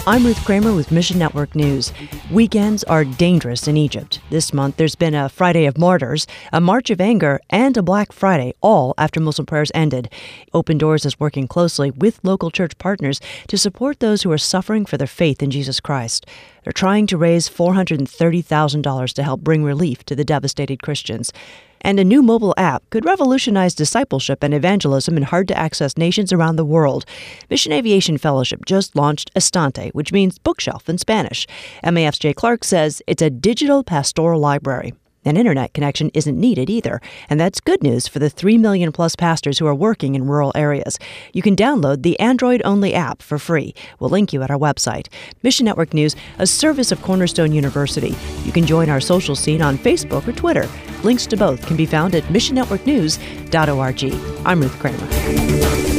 I'm Ruth Kramer with Mission Network News. Weekends are dangerous in Egypt. This month, there's been a Friday of Martyrs, a March of Anger, and a Black Friday, all after Muslim prayers ended. Open Doors is working closely with local church partners to support those who are suffering for their faith in Jesus Christ. They're trying to raise $430,000 to help bring relief to the devastated Christians. And a new mobile app could revolutionize discipleship and evangelism in hard-to-access nations around the world. Mission Aviation Fellowship just launched Estante, which means bookshelf in Spanish. MAF's Jay Clark says it's a digital pastoral library. An internet connection isn't needed either, and that's good news for the 3 million-plus pastors who are working in rural areas. You can download the Android-only app for free. We'll link you at our website. Mission Network News, a service of Cornerstone University. You can join our social scene on Facebook or Twitter. Links to both can be found at missionnetworknews.org. I'm Ruth Kramer.